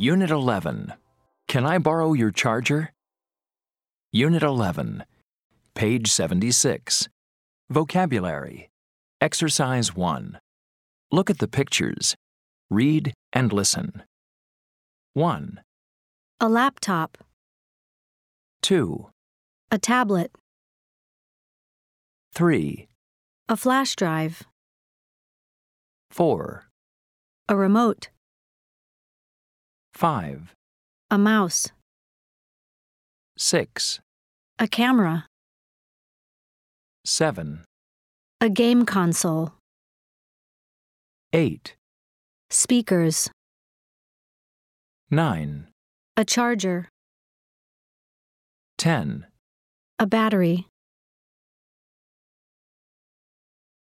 Unit 11. Can I borrow your charger? Unit 11. Page 76. Vocabulary. Exercise 1. Look at the pictures. Read and listen. 1, A laptop, 2, a tablet, 3, a flash drive, 4, a remote, 5, a mouse, 6, a camera, 7, a game console, 8, speakers, 9, a charger, 10, a battery.